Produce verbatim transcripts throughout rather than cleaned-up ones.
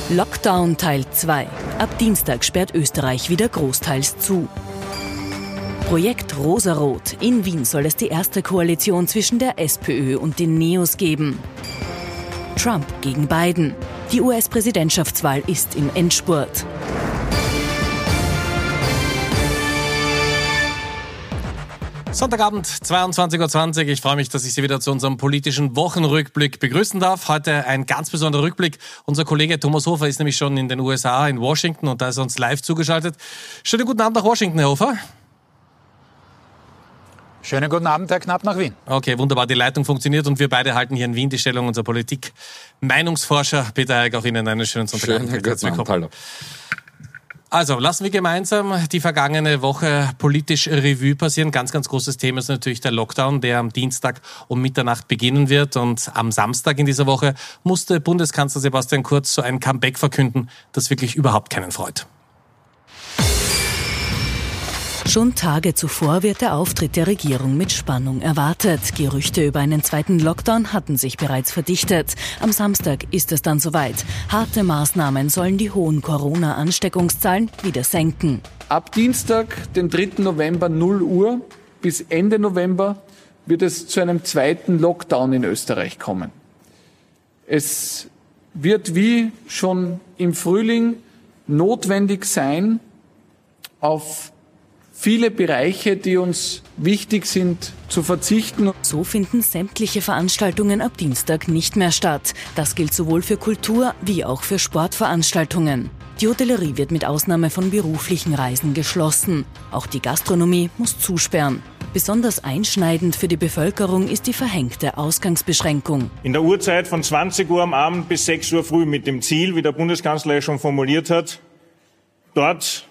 Lockdown Teil zwei. Ab Dienstag sperrt Österreich wieder großteils zu. Projekt Rosarot. In Wien soll es die erste Koalition zwischen der SPÖ und den Neos geben. Trump gegen Biden. Die U S-Präsidentschaftswahl ist im Endspurt. Sonntagabend, zweiundzwanzig Uhr zwanzig. Ich freue mich, dass ich Sie wieder zu unserem politischen Wochenrückblick begrüßen darf. Heute ein ganz besonderer Rückblick. Unser Kollege Thomas Hofer ist nämlich schon in den U S A, in Washington, und da ist er uns live zugeschaltet. Schönen guten Abend nach Washington, Herr Hofer. Schönen guten Abend, Herr Knapp, nach Wien. Okay, wunderbar. Die Leitung funktioniert und wir beide halten hier in Wien die Stellung. Unser Politik-Meinungsforscher Peter Heig, auch Ihnen einen schönen Sonntagabend. Schönen guten Abend, hallo. Also, lassen wir gemeinsam die vergangene Woche politisch Revue passieren. Ganz, ganz großes Thema ist natürlich der Lockdown, der am Dienstag um Mitternacht beginnen wird. Und am Samstag in dieser Woche musste Bundeskanzler Sebastian Kurz so ein Comeback verkünden, das wirklich überhaupt keinen freut. Schon Tage zuvor wird der Auftritt der Regierung mit Spannung erwartet. Gerüchte über einen zweiten Lockdown hatten sich bereits verdichtet. Am Samstag ist es dann soweit. Harte Maßnahmen sollen die hohen Corona-Ansteckungszahlen wieder senken. Ab Dienstag, den dritten November, null Uhr bis Ende November wird es zu einem zweiten Lockdown in Österreich kommen. Es wird wie schon im Frühling notwendig sein, auf viele Bereiche, die uns wichtig sind, zu verzichten. So finden sämtliche Veranstaltungen ab Dienstag nicht mehr statt. Das gilt sowohl für Kultur- wie auch für Sportveranstaltungen. Die Hotellerie wird mit Ausnahme von beruflichen Reisen geschlossen. Auch die Gastronomie muss zusperren. Besonders einschneidend für die Bevölkerung ist die verhängte Ausgangsbeschränkung. In der Uhrzeit von zwanzig Uhr am Abend bis sechs Uhr früh mit dem Ziel, wie der Bundeskanzler ja schon formuliert hat, dort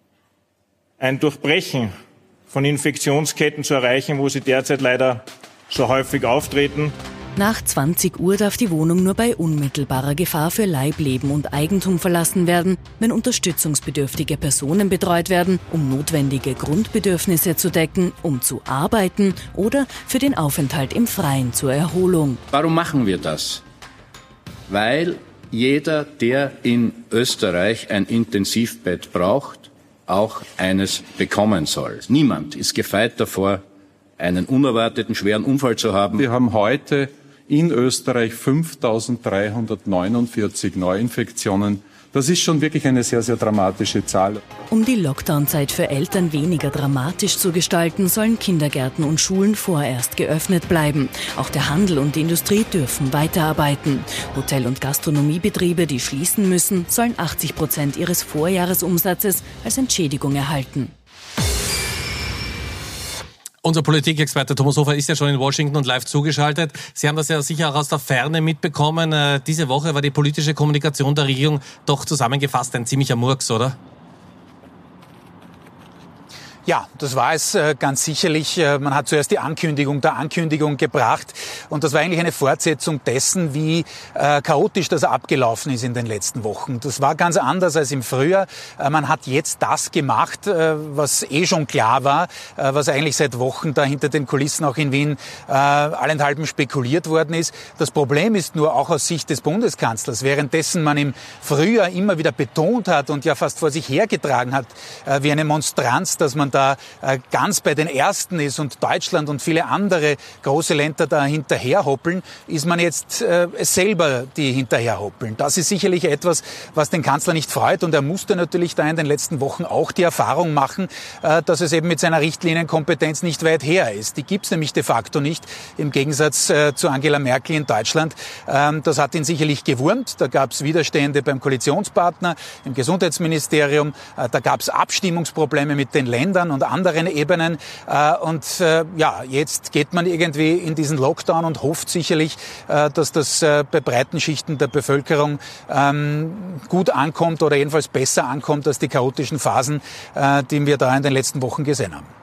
ein Durchbrechen von Infektionsketten zu erreichen, wo sie derzeit leider so häufig auftreten. Nach zwanzig Uhr darf die Wohnung nur bei unmittelbarer Gefahr für Leib, Leben und Eigentum verlassen werden, wenn unterstützungsbedürftige Personen betreut werden, um notwendige Grundbedürfnisse zu decken, um zu arbeiten oder für den Aufenthalt im Freien zur Erholung. Warum machen wir das? Weil jeder, der in Österreich ein Intensivbett braucht, auch eines bekommen soll. Niemand ist gefeit davor, einen unerwarteten schweren Unfall zu haben. Wir haben heute in Österreich fünftausenddreihundertneunundvierzig Neuinfektionen. Das ist schon wirklich eine sehr, sehr dramatische Zahl. Um die Lockdown-Zeit für Eltern weniger dramatisch zu gestalten, sollen Kindergärten und Schulen vorerst geöffnet bleiben. Auch der Handel und die Industrie dürfen weiterarbeiten. Hotel- und Gastronomiebetriebe, die schließen müssen, sollen achtzig Prozent ihres Vorjahresumsatzes als Entschädigung erhalten. Unser Politikexperte Thomas Hofer ist ja schon in Washington und live zugeschaltet. Sie haben das ja sicher auch aus der Ferne mitbekommen. Äh, diese Woche war die politische Kommunikation der Regierung doch zusammengefasst ein ziemlicher Murks, oder? Ja, das war es äh, ganz sicherlich. Äh, man hat zuerst die Ankündigung der Ankündigung gebracht und das war eigentlich eine Fortsetzung dessen, wie äh, chaotisch das abgelaufen ist in den letzten Wochen. Das war ganz anders als im Frühjahr. Äh, man hat jetzt das gemacht, äh, was eh schon klar war, äh, was eigentlich seit Wochen da hinter den Kulissen auch in Wien äh, allenthalben spekuliert worden ist. Das Problem ist nur auch aus Sicht des Bundeskanzlers, währenddessen man im Frühjahr immer wieder betont hat und ja fast vor sich hergetragen hat, äh, wie eine Monstranz, dass man da ganz bei den Ersten ist und Deutschland und viele andere große Länder da hinterherhoppeln, ist man jetzt äh, selber, die hinterherhoppeln. Das ist sicherlich etwas, was den Kanzler nicht freut und er musste natürlich da in den letzten Wochen auch die Erfahrung machen, äh, dass es eben mit seiner Richtlinienkompetenz nicht weit her ist. Die gibt's nämlich de facto nicht, im Gegensatz äh, zu Angela Merkel in Deutschland. Ähm, das hat ihn sicherlich gewurmt. Da gab's Widerstände beim Koalitionspartner, im Gesundheitsministerium. Äh, da gab's Abstimmungsprobleme mit den Ländern und anderen Ebenen. Und ja, jetzt geht man irgendwie in diesen Lockdown und hofft sicherlich, dass das bei breiten Schichten der Bevölkerung gut ankommt oder jedenfalls besser ankommt als die chaotischen Phasen, die wir da in den letzten Wochen gesehen haben.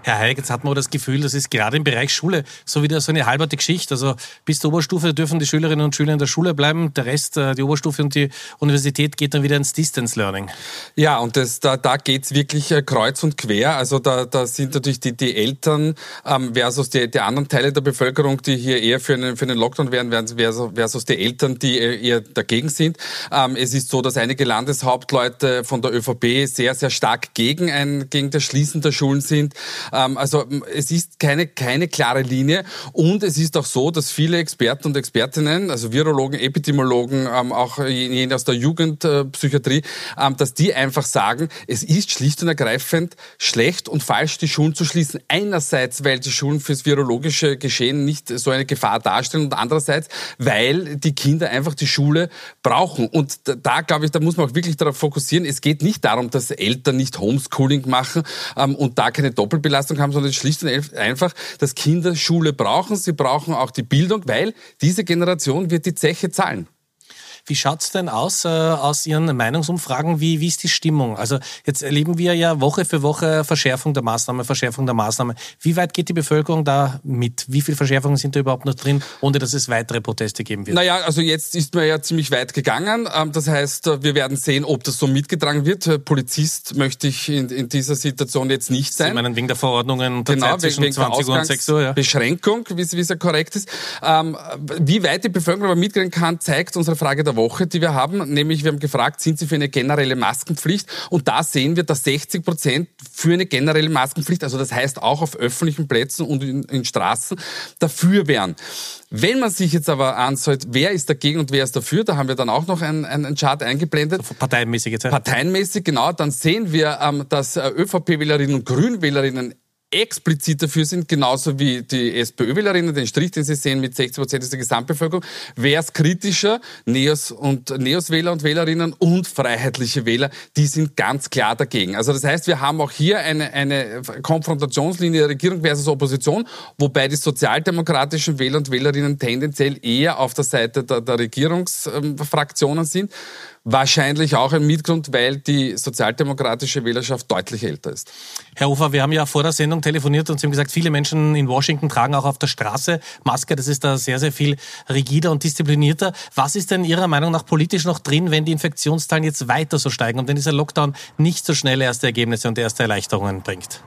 Herr Hayek, jetzt hat man das Gefühl, das ist gerade im Bereich Schule so wieder so eine halberte Geschichte. Also bis zur Oberstufe dürfen die Schülerinnen und Schüler in der Schule bleiben. Der Rest, die Oberstufe und die Universität geht dann wieder ins Distance Learning. Ja, und das, da, da geht's wirklich kreuz und quer. Also da, da sind natürlich die, die Eltern ähm, versus die, die anderen Teile der Bevölkerung, die hier eher für einen, für einen Lockdown wären, versus, versus die Eltern, die eher dagegen sind. Ähm, es ist so, dass einige Landeshauptleute von der ÖVP sehr, sehr stark gegen, ein, gegen das Schließen der Schulen sind. Also es ist keine, keine klare Linie und es ist auch so, dass viele Experten und Expertinnen, also Virologen, Epidemiologen, auch jene aus der Jugendpsychiatrie, dass die einfach sagen, es ist schlicht und ergreifend schlecht und falsch, die Schulen zu schließen. Einerseits, weil die Schulen fürs virologische Geschehen nicht so eine Gefahr darstellen und andererseits, weil die Kinder einfach die Schule brauchen. Und da, glaube ich, da muss man auch wirklich darauf fokussieren. Es geht nicht darum, dass Eltern nicht Homeschooling machen und da keine Doppelbelastung haben, sondern schlicht und einfach, dass Kinder Schule brauchen. Sie brauchen auch die Bildung, weil diese Generation wird die Zeche zahlen. Wie schaut's denn aus äh, aus Ihren Meinungsumfragen? Wie, wie ist die Stimmung? Also jetzt erleben wir ja Woche für Woche Verschärfung der Maßnahme, Verschärfung der Maßnahme. Wie weit geht die Bevölkerung da mit? Wie viele Verschärfungen sind da überhaupt noch drin, ohne dass es weitere Proteste geben wird? Naja, also jetzt ist man ja ziemlich weit gegangen. Das heißt, wir werden sehen, ob das so mitgetragen wird. Polizist möchte ich in, in dieser Situation jetzt nicht sein. Sie meinen wegen der Verordnungen der genau, Zeit zwischen wegen zwanzig Uhr und sechs Uhr? Ja. Beschränkung, wie es ja korrekt ist. Ähm, wie weit die Bevölkerung aber mitgehen kann, zeigt unsere Frage der Woche, die wir haben, nämlich wir haben gefragt, sind Sie für eine generelle Maskenpflicht? Und da sehen wir, dass sechzig Prozent für eine generelle Maskenpflicht, also das heißt auch auf öffentlichen Plätzen und in, in Straßen, dafür wären. Wenn man sich jetzt aber anschaut, wer ist dagegen und wer ist dafür, da haben wir dann auch noch einen, einen Chart eingeblendet. Parteienmäßig jetzt. Ja. Parteienmäßig, genau. Dann sehen wir, dass ÖVP-Wählerinnen und Grün-Wählerinnen explizit dafür sind, genauso wie die SPÖ-Wählerinnen, den Strich, den Sie sehen, mit sechzig Prozent ist der Gesamtbevölkerung. Wer ist kritischer? Neos und Neos-Wähler und Wählerinnen und freiheitliche Wähler, die sind ganz klar dagegen. Also das heißt, wir haben auch hier eine, eine Konfrontationslinie Regierung versus Opposition, wobei die sozialdemokratischen Wähler und Wählerinnen tendenziell eher auf der Seite der, der Regierungsfraktionen sind. Wahrscheinlich auch ein Mitgrund, weil die sozialdemokratische Wählerschaft deutlich älter ist. Herr Hofer, wir haben ja vor der Sendung telefoniert und Sie haben gesagt, viele Menschen in Washington tragen auch auf der Straße Maske. Das ist da sehr, sehr viel rigider und disziplinierter. Was ist denn Ihrer Meinung nach politisch noch drin, wenn die Infektionszahlen jetzt weiter so steigen und wenn dieser Lockdown nicht so schnell erste Ergebnisse und erste Erleichterungen bringt?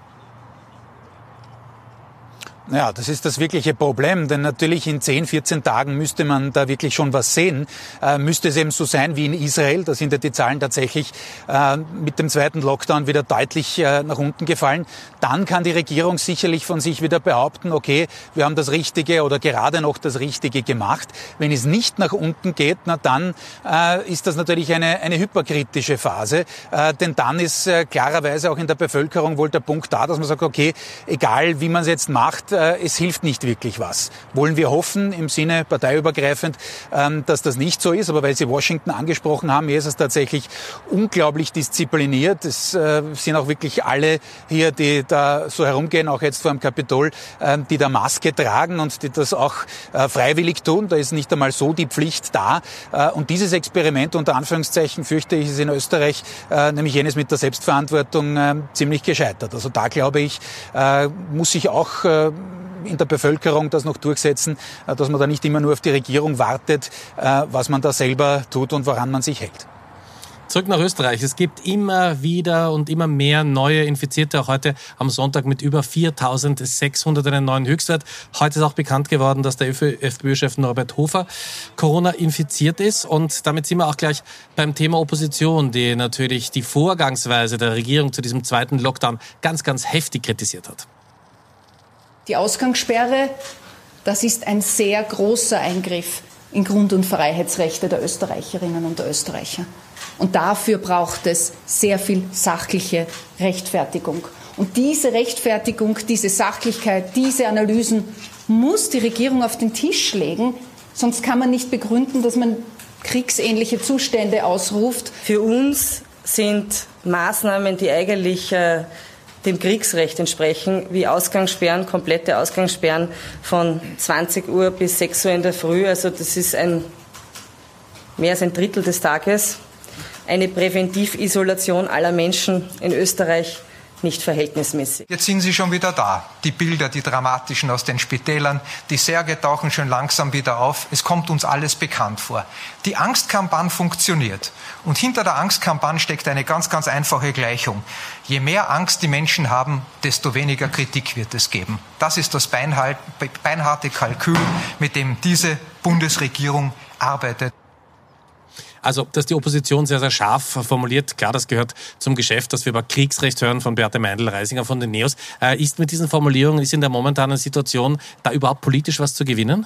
Ja, das ist das wirkliche Problem, denn natürlich in zehn, vierzehn Tagen müsste man da wirklich schon was sehen. Äh, müsste es eben so sein wie in Israel, da sind ja die Zahlen tatsächlich äh, mit dem zweiten Lockdown wieder deutlich äh, nach unten gefallen. Dann kann die Regierung sicherlich von sich wieder behaupten, okay, wir haben das Richtige oder gerade noch das Richtige gemacht. Wenn es nicht nach unten geht, na dann äh, ist das natürlich eine, eine hyperkritische Phase, äh, denn dann ist äh, klarerweise auch in der Bevölkerung wohl der Punkt da, dass man sagt, okay, egal wie man es jetzt macht, es hilft nicht wirklich was. Wollen wir hoffen, im Sinne parteiübergreifend, dass das nicht so ist. Aber weil Sie Washington angesprochen haben, hier ist es tatsächlich unglaublich diszipliniert. Es sind auch wirklich alle hier, die da so herumgehen, auch jetzt vor dem Kapitol, die da Maske tragen und die das auch freiwillig tun. Da ist nicht einmal so die Pflicht da. Und dieses Experiment, unter Anführungszeichen, fürchte ich, ist in Österreich, nämlich jenes mit der Selbstverantwortung, ziemlich gescheitert. Also da, glaube ich, muss sich auch in der Bevölkerung das noch durchsetzen, dass man da nicht immer nur auf die Regierung wartet, was man da selber tut und woran man sich hält. Zurück nach Österreich. Es gibt immer wieder und immer mehr neue Infizierte. Auch heute am Sonntag mit über viertausendsechshundert einen neuen Höchstwert. Heute ist auch bekannt geworden, dass der FPÖ-Chef Norbert Hofer Corona infiziert ist. Und damit sind wir auch gleich beim Thema Opposition, die natürlich die Vorgangsweise der Regierung zu diesem zweiten Lockdown ganz, ganz heftig kritisiert hat. Die Ausgangssperre, das ist ein sehr großer Eingriff in Grund- und Freiheitsrechte der Österreicherinnen und der Österreicher. Und dafür braucht es sehr viel sachliche Rechtfertigung. Und diese Rechtfertigung, diese Sachlichkeit, diese Analysen muss die Regierung auf den Tisch legen. Sonst kann man nicht begründen, dass man kriegsähnliche Zustände ausruft. Für uns sind Maßnahmen, die eigentlich äh, dem Kriegsrecht entsprechen, wie Ausgangssperren, komplette Ausgangssperren von zwanzig Uhr bis sechs Uhr in der Früh. Also das ist ein, mehr als ein Drittel des Tages. Eine Präventivisolation aller Menschen in Österreich nicht verhältnismäßig. Jetzt sind sie schon wieder da. Die Bilder, die dramatischen aus den Spitälern, die Särge tauchen schon langsam wieder auf. Es kommt uns alles bekannt vor. Die Angstkampagne funktioniert. Und hinter der Angstkampagne steckt eine ganz, ganz einfache Gleichung. Je mehr Angst die Menschen haben, desto weniger Kritik wird es geben. Das ist das beinharte Kalkül, mit dem diese Bundesregierung arbeitet. Also, dass die Opposition sehr, sehr scharf formuliert, klar, das gehört zum Geschäft, dass wir über Kriegsrecht hören von Beate Meindl-Reisinger von den Neos. Äh, ist mit diesen Formulierungen, ist in der momentanen Situation da überhaupt politisch was zu gewinnen?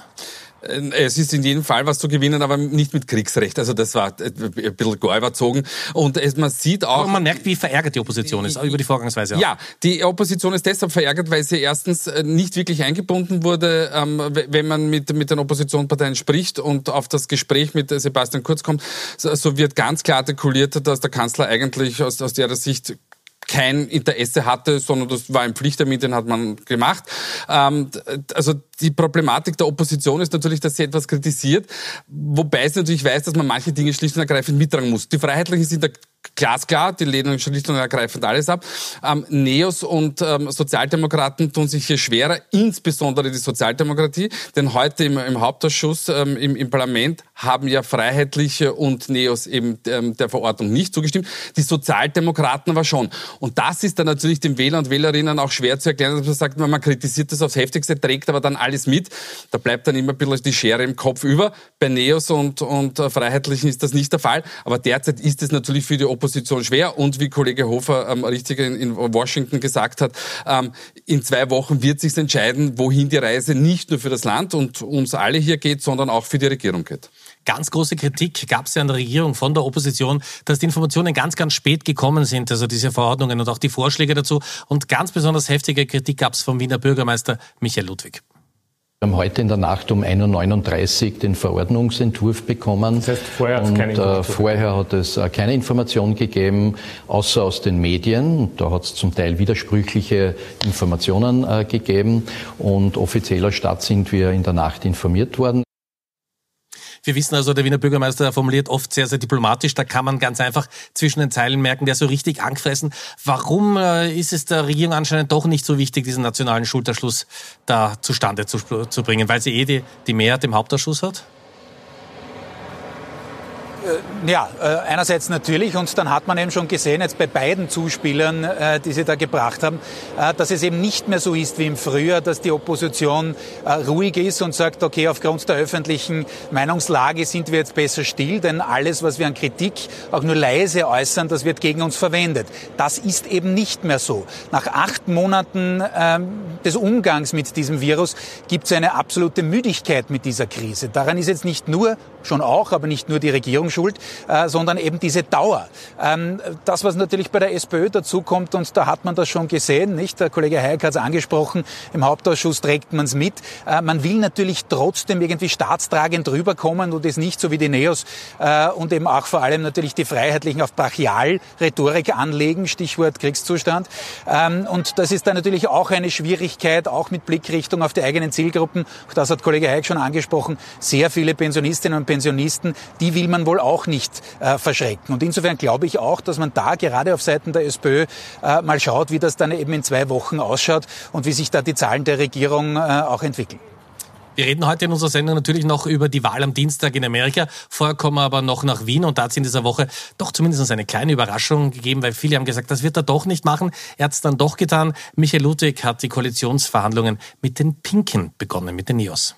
Es ist in jedem Fall was zu gewinnen, aber nicht mit Kriegsrecht. Also das war ein bisschen gar überzogen. Und es, man sieht auch... Aber man merkt, wie verärgert die Opposition ist, auch über die Vorgangsweise. Auch. Ja, die Opposition ist deshalb verärgert, weil sie erstens nicht wirklich eingebunden wurde, wenn man mit, mit den Oppositionsparteien spricht und auf das Gespräch mit Sebastian Kurz kommt. So wird ganz klar artikuliert, dass der Kanzler eigentlich aus, aus der Sicht kein Interesse hatte, sondern das war ein Pflichttermin, den hat man gemacht. Ähm, also die Problematik der Opposition ist natürlich, dass sie etwas kritisiert, wobei sie natürlich weiß, dass man manche Dinge schlicht und ergreifend mittragen muss. Die Freiheitlichen sind da glasklar, die lehnen schlicht und ergreifend alles ab. Ähm, Neos und ähm, Sozialdemokraten tun sich hier schwerer, insbesondere die Sozialdemokratie, denn heute im, im Hauptausschuss ähm, im, im Parlament haben ja Freiheitliche und Neos eben ähm, der Verordnung nicht zugestimmt, die Sozialdemokraten aber schon. Und das ist dann natürlich den Wähler und Wählerinnen auch schwer zu erklären, dass man sagt, man kritisiert das aufs Heftigste, trägt aber dann alles mit. Da bleibt dann immer ein bisschen die Schere im Kopf über. Bei Neos und, und äh, Freiheitlichen ist das nicht der Fall, aber derzeit ist es natürlich für die Opposition schwer und wie Kollege Hofer ähm, richtig in, in Washington gesagt hat, ähm, in zwei Wochen wird sich entscheiden, wohin die Reise nicht nur für das Land und uns alle hier geht, sondern auch für die Regierung geht. Ganz große Kritik gab es ja an der Regierung von der Opposition, dass die Informationen ganz, ganz spät gekommen sind, also diese Verordnungen und auch die Vorschläge dazu. Und ganz besonders heftige Kritik gab es vom Wiener Bürgermeister Michael Ludwig. Wir haben heute in der Nacht um ein Uhr neununddreißig den Verordnungsentwurf bekommen. Das heißt, vorher hat es keine Information. Und, äh, vorher hat es äh, keine Information gegeben, außer aus den Medien. Da hat es zum Teil widersprüchliche Informationen äh, gegeben. Und offizieller Stadt sind wir in der Nacht informiert worden. Wir wissen also, der Wiener Bürgermeister formuliert oft sehr, sehr diplomatisch. Da kann man ganz einfach zwischen den Zeilen merken, der ist so richtig angefressen. Warum äh, ist es der Regierung anscheinend doch nicht so wichtig, diesen nationalen Schulterschluss da zustande zu, zu bringen? Weil sie eh die, die Mehrheit im Hauptausschuss hat? Ja, einerseits natürlich, und dann hat man eben schon gesehen, jetzt bei beiden Zuspielern, die sie da gebracht haben, dass es eben nicht mehr so ist wie im Frühjahr, dass die Opposition ruhig ist und sagt, okay, aufgrund der öffentlichen Meinungslage sind wir jetzt besser still, denn alles, was wir an Kritik auch nur leise äußern, das wird gegen uns verwendet. Das ist eben nicht mehr so. Nach acht Monaten des Umgangs mit diesem Virus gibt es eine absolute Müdigkeit mit dieser Krise. Daran ist jetzt nicht nur, schon auch, aber nicht nur die Regierung schuld, äh, sondern eben diese Dauer. Ähm, das, was natürlich bei der SPÖ dazukommt, und da hat man das schon gesehen, nicht? Der Kollege Hayek hat es angesprochen, im Hauptausschuss trägt man es mit. Äh, man will natürlich trotzdem irgendwie staatstragend rüberkommen und ist nicht so wie die Neos äh, und eben auch vor allem natürlich die Freiheitlichen auf Brachial-Rhetorik anlegen, Stichwort Kriegszustand. Ähm, und das ist dann natürlich auch eine Schwierigkeit, auch mit Blickrichtung auf die eigenen Zielgruppen. Auch das hat Kollege Hayek schon angesprochen. Sehr viele Pensionistinnen und Pensionisten, die will man wohl auch nicht äh, verschrecken. Und insofern glaube ich auch, dass man da gerade auf Seiten der SPÖ äh, mal schaut, wie das dann eben in zwei Wochen ausschaut und wie sich da die Zahlen der Regierung äh, auch entwickeln. Wir reden heute in unserer Sendung natürlich noch über die Wahl am Dienstag in Amerika. Vorher kommen wir aber noch nach Wien und da hat es in dieser Woche doch zumindest eine kleine Überraschung gegeben, weil viele haben gesagt, das wird er doch nicht machen. Er hat es dann doch getan. Michael Ludwig hat die Koalitionsverhandlungen mit den Pinken begonnen, mit den Neos.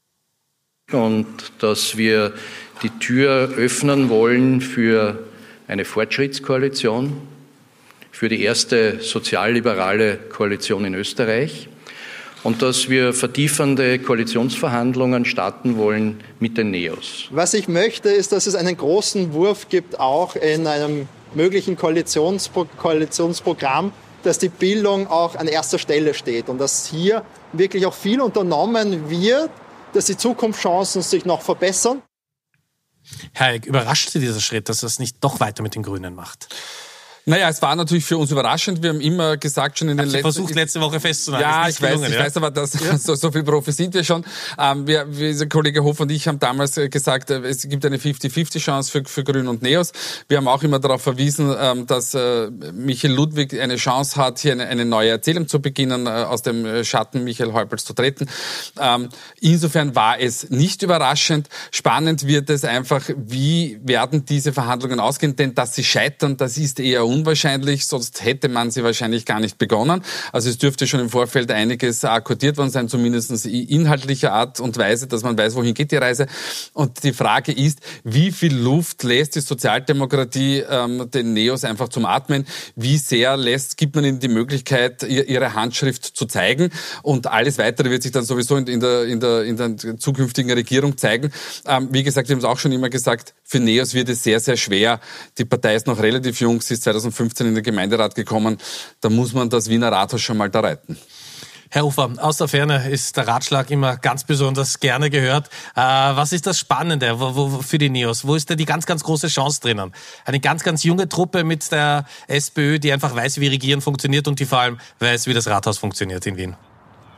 Und dass wir die Tür öffnen wollen für eine Fortschrittskoalition, für die erste sozialliberale Koalition in Österreich und dass wir vertiefende Koalitionsverhandlungen starten wollen mit den Neos. Was ich möchte, ist, dass es einen großen Wurf gibt, auch in einem möglichen Koalitionspro- Koalitionsprogramm, dass die Bildung auch an erster Stelle steht und dass hier wirklich auch viel unternommen wird, dass die Zukunftschancen sich noch verbessern. Herr Eick, überrascht Sie dieser Schritt, dass er es nicht doch weiter mit den Grünen macht? Naja, es war natürlich für uns überraschend. Wir haben immer gesagt, schon in den letzten... versucht, letzte Woche festzuhalten. Ja, ich weiß, gelungen, ich ja? weiß aber, dass ja. so, so viel Profi sind wir schon. Ähm, wir, wir, Kollege Hof und ich haben damals gesagt, es gibt eine fifty fifty Chance für, für Grün und Neos. Wir haben auch immer darauf verwiesen, ähm, dass äh, Michael Ludwig eine Chance hat, hier eine, eine neue Erzählung zu beginnen, äh, aus dem Schatten Michael Häupls zu treten. Ähm, insofern war es nicht überraschend. Spannend wird es einfach, wie werden diese Verhandlungen ausgehen, denn dass sie scheitern, das ist eher unwahrscheinlich, sonst hätte man sie wahrscheinlich gar nicht begonnen. Also es dürfte schon im Vorfeld einiges akkordiert worden sein, zumindest inhaltlicher Art und Weise, dass man weiß, wohin geht die Reise. Und die Frage ist, wie viel Luft lässt die Sozialdemokratie ähm, den Neos einfach zum Atmen? Wie sehr lässt, gibt man ihnen die Möglichkeit, ihr, ihre Handschrift zu zeigen? Und alles Weitere wird sich dann sowieso in, in, der, in, der, in der zukünftigen Regierung zeigen. Ähm, wie gesagt, wir haben es auch schon immer gesagt, für Neos wird es sehr, sehr schwer. Die Partei ist noch relativ jung, sie ist zwanzig fünfzehn in den Gemeinderat gekommen. Da muss man das Wiener Rathaus schon mal da reiten. Herr Hofer, aus der Ferne ist der Ratschlag immer ganz besonders gerne gehört. Äh, was ist das Spannende wo, wo, für die Neos? Wo ist da die ganz, ganz große Chance drinnen? Eine ganz, ganz junge Truppe mit der SPÖ, die einfach weiß, wie Regieren funktioniert und die vor allem weiß, wie das Rathaus funktioniert in Wien.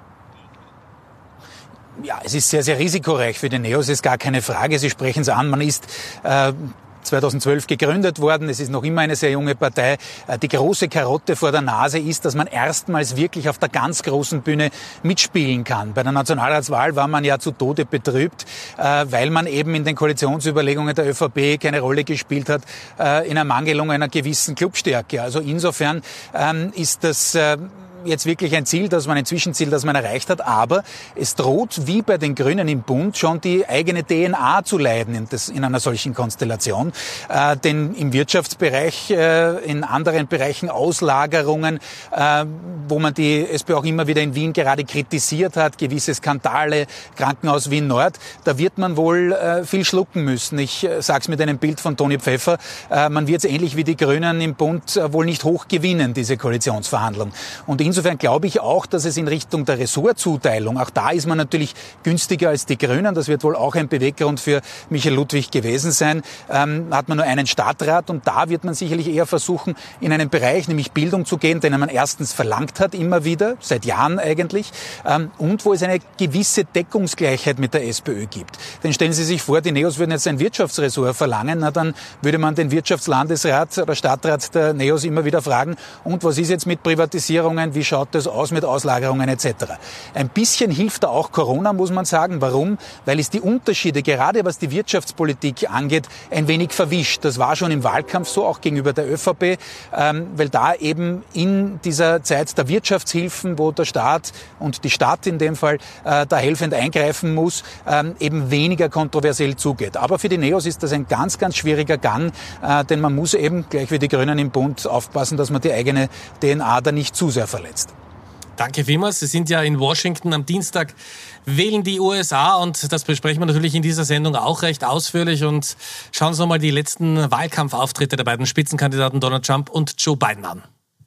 Ja, es ist sehr, sehr risikoreich für die Neos, ist gar keine Frage. Sie sprechen es an, man ist äh, zweitausendzwölf gegründet worden. Es ist noch immer eine sehr junge Partei. Die große Karotte vor der Nase ist, dass man erstmals wirklich auf der ganz großen Bühne mitspielen kann. Bei der Nationalratswahl war man ja zu Tode betrübt, weil man eben in den Koalitionsüberlegungen der ÖVP keine Rolle gespielt hat, in Ermangelung einer gewissen Clubstärke. Also insofern ist das jetzt wirklich ein Ziel, das man ein Zwischenziel, das man erreicht hat, aber es droht, wie bei den Grünen im Bund, schon die eigene D N A zu leiden in, das, in einer solchen Konstellation. Äh, denn im Wirtschaftsbereich, äh, in anderen Bereichen Auslagerungen, äh, wo man die SPÖ auch immer wieder in Wien gerade kritisiert hat, gewisse Skandale, Krankenhaus Wien Nord, da wird man wohl äh, viel schlucken müssen. Ich äh, sage es mit einem Bild von Toni Pfeffer, äh, man wird es ähnlich wie die Grünen im Bund äh, wohl nicht hoch gewinnen, diese Koalitionsverhandlung. Und insofern glaube ich auch, dass es in Richtung der Ressortzuteilung, auch da ist man natürlich günstiger als die Grünen, das wird wohl auch ein Beweggrund für Michael Ludwig gewesen sein, ähm, hat man nur einen Stadtrat und da wird man sicherlich eher versuchen, in einen Bereich, nämlich Bildung zu gehen, den man erstens verlangt hat, immer wieder, seit Jahren eigentlich, ähm, und wo es eine gewisse Deckungsgleichheit mit der SPÖ gibt. Denn stellen Sie sich vor, die Neos würden jetzt ein Wirtschaftsressort verlangen, na dann würde man den Wirtschaftslandesrat oder Stadtrat der Neos immer wieder fragen, und was ist jetzt mit Privatisierungen, wie schaut das aus mit Auslagerungen et cetera. Ein bisschen hilft da auch Corona, muss man sagen. Warum? Weil es die Unterschiede, gerade was die Wirtschaftspolitik angeht, ein wenig verwischt. Das war schon im Wahlkampf so, auch gegenüber der ÖVP, ähm, weil da eben in dieser Zeit der Wirtschaftshilfen, wo der Staat und die Stadt in dem Fall äh, da helfend eingreifen muss, ähm, eben weniger kontroversiell zugeht. Aber für die Neos ist das ein ganz, ganz schwieriger Gang, äh, denn man muss eben, gleich wie die Grünen im Bund, aufpassen, dass man die eigene D N A da nicht zu sehr verletzt. Danke vielmals. Sie sind ja in Washington. Am Dienstag wählen die U S A und das besprechen wir natürlich in dieser Sendung auch recht ausführlich. Und schauen Sie uns mal die letzten Wahlkampfauftritte der beiden Spitzenkandidaten Donald Trump und Joe Biden an.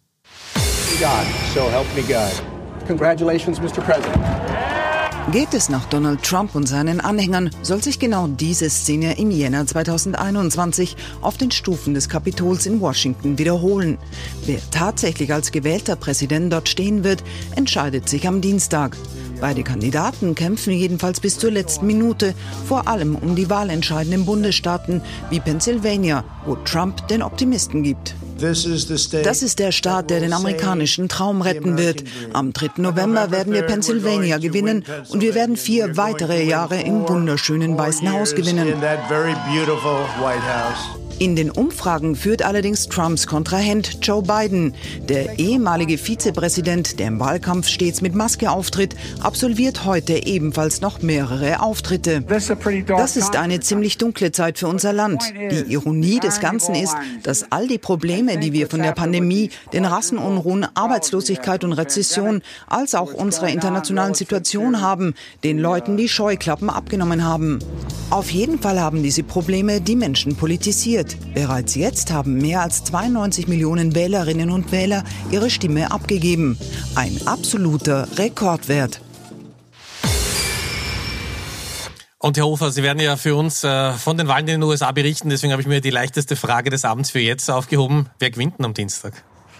God, so help me God. Congratulations, Mister President. Geht es nach Donald Trump und seinen Anhängern, soll sich genau diese Szene im Jänner zweitausendeinundzwanzig auf den Stufen des Kapitols in Washington wiederholen. Wer tatsächlich als gewählter Präsident dort stehen wird, entscheidet sich am Dienstag. Beide Kandidaten kämpfen jedenfalls bis zur letzten Minute, vor allem um die wahlentscheidenden Bundesstaaten wie Pennsylvania, wo Trump den Optimisten gibt. Das ist der Staat, der den amerikanischen Traum retten wird. Am dritten November werden wir Pennsylvania gewinnen und wir werden vier weitere Jahre im wunderschönen Weißen Haus gewinnen. In den Umfragen führt allerdings Trumps Kontrahent Joe Biden. Der ehemalige Vizepräsident, der im Wahlkampf stets mit Maske auftritt, absolviert heute ebenfalls noch mehrere Auftritte. Das ist eine ziemlich dunkle Zeit für unser Land. Die Ironie des Ganzen ist, dass all die Probleme, die wir von der Pandemie, den Rassenunruhen, Arbeitslosigkeit und Rezession, als auch unserer internationalen Situation haben, den Leuten die Scheuklappen abgenommen haben. Auf jeden Fall haben diese Probleme die Menschen politisiert. Bereits jetzt haben mehr als zweiundneunzig Millionen Wählerinnen und Wähler ihre Stimme abgegeben. Ein absoluter Rekordwert. Und Herr Hofer, Sie werden ja für uns äh, von den Wahlen in den U S A berichten, deswegen habe ich mir die leichteste Frage des Abends für jetzt aufgehoben. Wer gewinnt denn am Dienstag?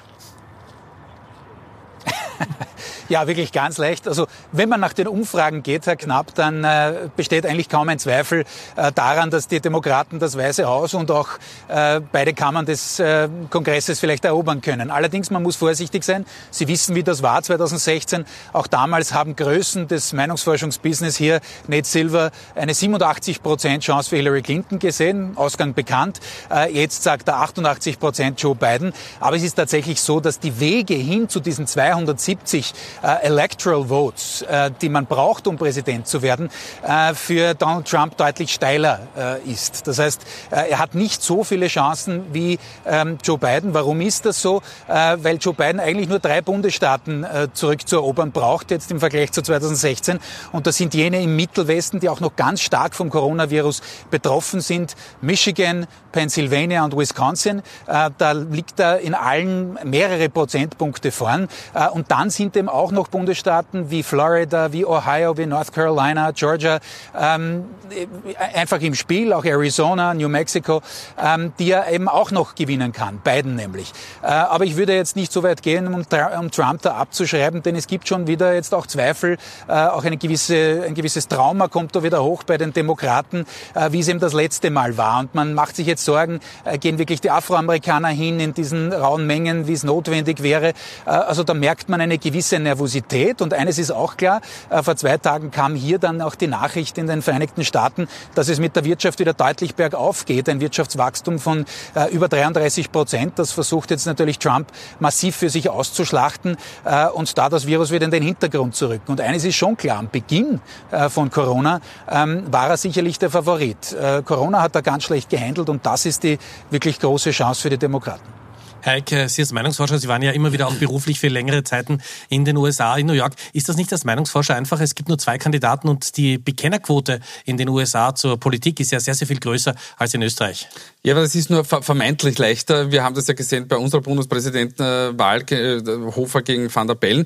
Ja, wirklich ganz leicht. Also wenn man nach den Umfragen geht, Herr Knapp, dann äh, besteht eigentlich kaum ein Zweifel äh, daran, dass die Demokraten das Weiße Haus und auch äh, beide Kammern des äh, Kongresses vielleicht erobern können. Allerdings, man muss vorsichtig sein. Sie wissen, wie das war zweitausendsechzehn. Auch damals haben Größen des Meinungsforschungsbusiness hier, Nate Silver, eine siebenundachtzig Prozent Chance für Hillary Clinton gesehen. Ausgang bekannt. Äh, jetzt sagt er achtundachtzig Prozent Joe Biden. Aber es ist tatsächlich so, dass die Wege hin zu diesen zweihundertsiebzig äh, Electoral Votes, äh, die man braucht, um Präsident zu werden, äh, für Donald Trump deutlich steiler äh, ist. Das heißt, äh, er hat nicht so viele Chancen wie ähm, Joe Biden. Warum ist das so? Äh, weil Joe Biden eigentlich nur drei Bundesstaaten äh, zurückzuerobern braucht, jetzt im Vergleich zu zweitausendsechzehn. Und das sind jene im Mittelwesten, die auch noch ganz stark vom Coronavirus betroffen sind. Michigan, Pennsylvania und Wisconsin. Äh, da liegt er in allen mehrere Prozentpunkte vorn. Äh, und dann sind eben auch noch Bundesstaaten wie Florida, wie Ohio, wie North Carolina, Georgia ähm, einfach im Spiel, auch Arizona, New Mexico, ähm, die er eben auch noch gewinnen kann, Biden nämlich. Äh, aber ich würde jetzt nicht so weit gehen, um, um Trump da abzuschreiben, denn es gibt schon wieder jetzt auch Zweifel, äh, auch eine gewisse, ein gewisses Trauma kommt da wieder hoch bei den Demokraten, äh, wie es eben das letzte Mal war. Und man macht sich jetzt Sorgen, äh, gehen wirklich die Afroamerikaner hin in diesen rauen Mengen, wie es notwendig wäre. Äh, also da merkt man eine gewisse Nervosität. Und eines ist auch klar, äh, vor zwei Tagen kam hier dann auch die Nachricht in den Vereinigten Staaten, dass es mit der Wirtschaft wieder deutlich bergauf geht. Ein Wirtschaftswachstum von äh, über dreiunddreißig Prozent. Das versucht jetzt natürlich Trump massiv für sich auszuschlachten äh, und da das Virus wieder in den Hintergrund zu rücken. Und eines ist schon klar, am Beginn äh, von Corona ähm, war er sicherlich der Favorit. Äh, Corona hat er ganz schlecht gehandelt und das ist die wirklich große Chance für die Demokraten. Herr Eick, Sie als Meinungsforscher, Sie waren ja immer wieder auch beruflich für längere Zeiten in den U S A, in New York. Ist das nicht als Meinungsforscher einfach? Es gibt nur zwei Kandidaten und die Bekennerquote in den U S A zur Politik ist ja sehr, sehr viel größer als in Österreich. Ja, aber das ist nur vermeintlich leichter. Wir haben das ja gesehen bei unserer Bundespräsidentenwahl, Hofer gegen Van der Bellen.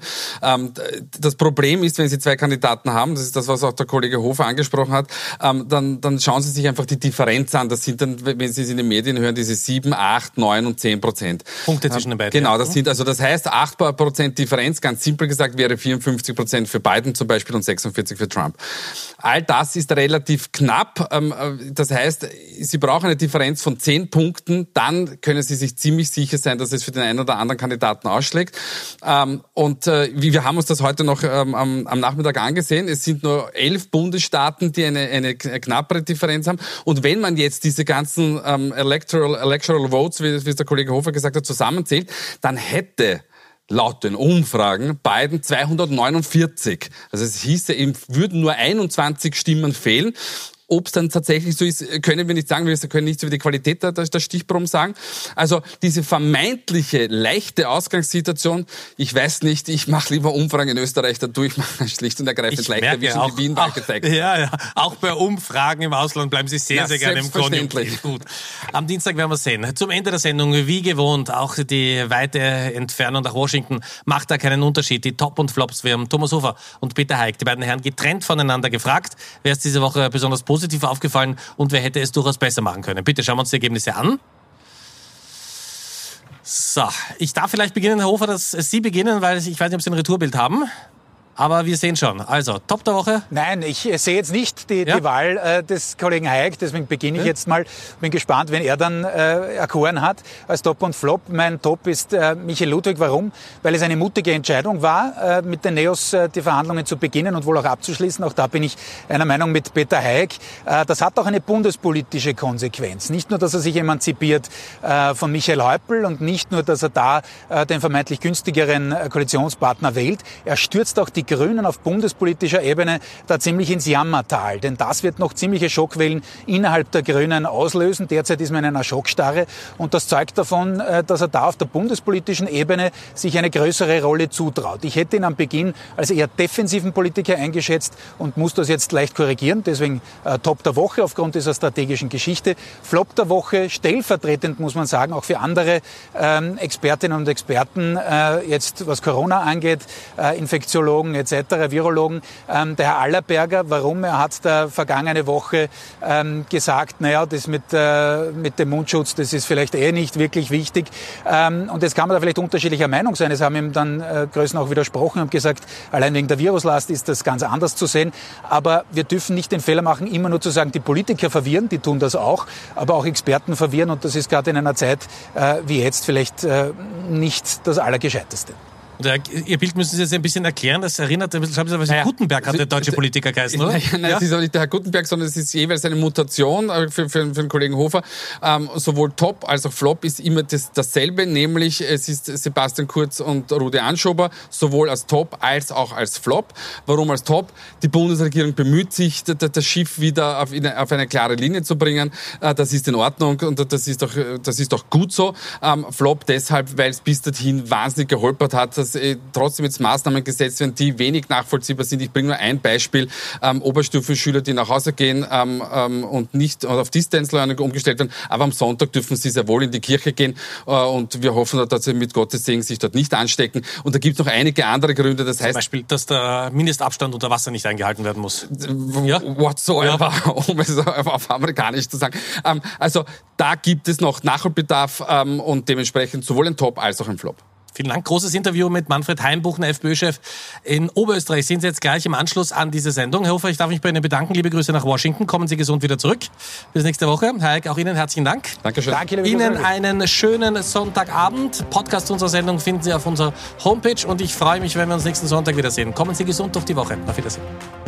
Das Problem ist, wenn Sie zwei Kandidaten haben, das ist das, was auch der Kollege Hofer angesprochen hat, dann, dann schauen Sie sich einfach die Differenz an. Das sind dann, wenn Sie es in den Medien hören, diese sieben, acht, neun und zehn Prozent. Punkte zwischen den beiden. Genau, das sind, also das heißt, acht Prozent Differenz, ganz simpel gesagt, wäre vierundfünfzig Prozent für Biden zum Beispiel und sechsundvierzig für Trump. All das ist relativ knapp. Das heißt, Sie brauchen eine Differenz von zehn Punkten, dann können Sie sich ziemlich sicher sein, dass es für den einen oder anderen Kandidaten ausschlägt. Und wir haben uns das heute noch am Nachmittag angesehen. Es sind nur elf Bundesstaaten, die eine, eine knappere Differenz haben. Und wenn man jetzt diese ganzen Electoral, Electoral Votes, wie es der Kollege Hofer gesagt hat, zusammenzählt, dann hätte laut den Umfragen Biden zweihundertneunundvierzig. Also es hieße, ihm würden nur einundzwanzig Stimmen fehlen. Ob es dann tatsächlich so ist, können wir nicht sagen. Wir können nichts über die Qualität der, der Stichproben sagen. Also diese vermeintliche, leichte Ausgangssituation, ich weiß nicht, ich mache lieber Umfragen in Österreich, da tue ich mal schlicht und ergreifend ich leichter, wie schon die Wien-Wahl gezeigt. Ja, ja, auch bei Umfragen im Ausland bleiben Sie sehr, ja, sehr gerne im Konjunktiv. Gut. Am Dienstag werden wir sehen. Zum Ende der Sendung, wie gewohnt, auch die weite Entfernung nach Washington macht da keinen Unterschied. Die Top und Flops, wir haben Thomas Hofer und Peter Heick, die beiden Herren getrennt voneinander gefragt. Wer ist diese Woche besonders positiv positiv aufgefallen und wer hätte es durchaus besser machen können? Bitte schauen wir uns die Ergebnisse an. So, ich darf vielleicht beginnen, Herr Hofer, dass Sie beginnen, weil ich weiß nicht, ob Sie ein Retourbild haben. Aber wir sehen schon. Also, Top der Woche? Nein, ich sehe jetzt nicht die, ja. die Wahl äh, des Kollegen Hayek, deswegen beginne ich jetzt mal. Bin gespannt, wenn er dann äh, erkoren hat als Top und Flop. Mein Top ist äh, Michael Ludwig. Warum? Weil es eine mutige Entscheidung war, äh, mit den Neos äh, die Verhandlungen zu beginnen und wohl auch abzuschließen. Auch da bin ich einer Meinung mit Peter Hayek. Äh, das hat auch eine bundespolitische Konsequenz. Nicht nur, dass er sich emanzipiert äh, von Michael Häupl und nicht nur, dass er da äh, den vermeintlich günstigeren äh, Koalitionspartner wählt. Er stürzt auch die Grünen auf bundespolitischer Ebene da ziemlich ins Jammertal. Denn das wird noch ziemliche Schockwellen innerhalb der Grünen auslösen. Derzeit ist man in einer Schockstarre. Und das zeugt davon, dass er da auf der bundespolitischen Ebene sich eine größere Rolle zutraut. Ich hätte ihn am Beginn als eher defensiven Politiker eingeschätzt und muss das jetzt leicht korrigieren. Deswegen äh, Top der Woche aufgrund dieser strategischen Geschichte. Flop der Woche, stellvertretend muss man sagen, auch für andere ähm, Expertinnen und Experten, äh, jetzt was Corona angeht, äh, Infektiologen, Virologen et cetera, Virologen. Ähm, der Herr Allerberger, warum? Er hat da vergangene Woche ähm, gesagt, naja, das mit, äh, mit dem Mundschutz, das ist vielleicht eh nicht wirklich wichtig. Ähm, und jetzt kann man da vielleicht unterschiedlicher Meinung sein. Es haben ihm dann äh, Größen auch widersprochen und gesagt, allein wegen der Viruslast ist das ganz anders zu sehen. Aber wir dürfen nicht den Fehler machen, immer nur zu sagen, die Politiker verwirren, die tun das auch, aber auch Experten verwirren. Und das ist gerade in einer Zeit äh, wie jetzt vielleicht äh, nicht das Allergescheiteste. Und Ihr Bild müssen Sie jetzt ein bisschen erklären, das erinnert ein bisschen, was naja, Gutenberg hat der deutsche Politiker geheißen, oder? Nein, nein ja? Es ist auch nicht der Herr Gutenberg, sondern es ist jeweils eine Mutation für, für, für den Kollegen Hofer. Ähm, sowohl Top als auch Flop ist immer das, dasselbe, nämlich es ist Sebastian Kurz und Rudi Anschober, sowohl als Top als auch als Flop. Warum als Top? Die Bundesregierung bemüht sich, das, das Schiff wieder auf eine, auf eine klare Linie zu bringen. Äh, das ist in Ordnung und das ist doch, das ist doch gut so. Ähm, Flop deshalb, weil es bis dahin wahnsinnig geholpert hat, dass äh, trotzdem jetzt Maßnahmen gesetzt werden, die wenig nachvollziehbar sind. Ich bringe nur ein Beispiel. Ähm, Oberstufenschüler, die nach Hause gehen ähm, ähm, und nicht auf Distance Learning umgestellt werden, aber am Sonntag dürfen sie sehr wohl in die Kirche gehen äh, und wir hoffen, dass sie mit Gottes Segen sich dort nicht anstecken. Und da gibt es noch einige andere Gründe. Das heißt, zum Beispiel, dass der Mindestabstand unter Wasser nicht eingehalten werden muss. Ja? Whatsoever, ja. Um es auf amerikanisch zu sagen. Ähm, also da gibt es noch Nachholbedarf ähm, und dementsprechend sowohl ein Top als auch ein Flop. Vielen Dank. Großes Interview mit Manfred Heimbuchner, FPÖ-Chef in Oberösterreich. Sind Sie jetzt gleich im Anschluss an diese Sendung. Herr Hofer, ich darf mich bei Ihnen bedanken. Liebe Grüße nach Washington. Kommen Sie gesund wieder zurück. Bis nächste Woche. Herr Eick, auch Ihnen herzlichen Dank. Dankeschön. Danke, Ihnen einen schönen Sonntagabend. Podcast unserer Sendung finden Sie auf unserer Homepage und ich freue mich, wenn wir uns nächsten Sonntag wiedersehen. Kommen Sie gesund durch die Woche. Auf Wiedersehen.